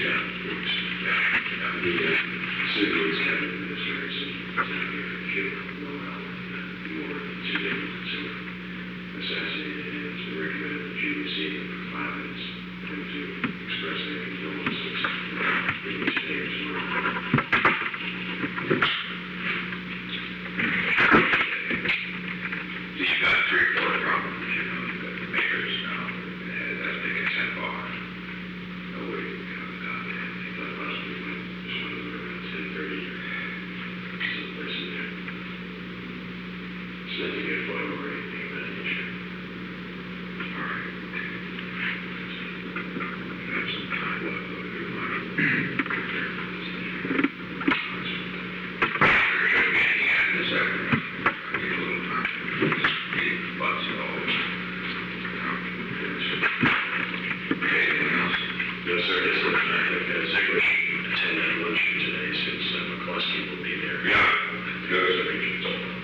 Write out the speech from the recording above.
Yeah, the civil's kind of administration, killed more than 2 days or assassinated him. So they recommended that you receive him for 5 minutes for him to express their condolences in his neighbor's murder. You've got 3 or 4 problems, you know, you've got the mayors now, and that's the consent bar. Nobody got that. They thought possibly when this one was around 10:30 or someplace in there. So then you get a photo or anything of that nature. All right. Got some time left, though, if you want.